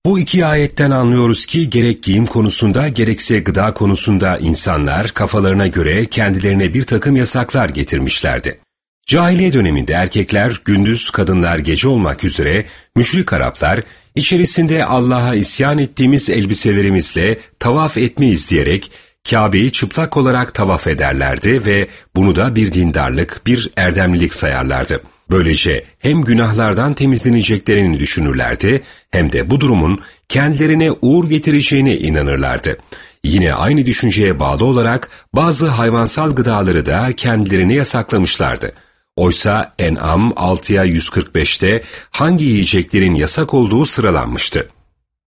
Bu iki ayetten anlıyoruz ki gerek giyim konusunda gerekse gıda konusunda insanlar kafalarına göre kendilerine bir takım yasaklar getirmişlerdi. Cahiliye döneminde erkekler gündüz, kadınlar gece olmak üzere müşrik Araplar içerisinde Allah'a isyan ettiğimiz elbiselerimizle tavaf etmeyiz diyerek Kabe'yi çıplak olarak tavaf ederlerdi ve bunu da bir dindarlık, bir erdemlilik sayarlardı. Böylece hem günahlardan temizleneceklerini düşünürlerdi hem de bu durumun kendilerine uğur getireceğine inanırlardı. Yine aynı düşünceye bağlı olarak bazı hayvansal gıdaları da kendilerine yasaklamışlardı. Oysa En'am 6'ya 145'te hangi yiyeceklerin yasak olduğu sıralanmıştı.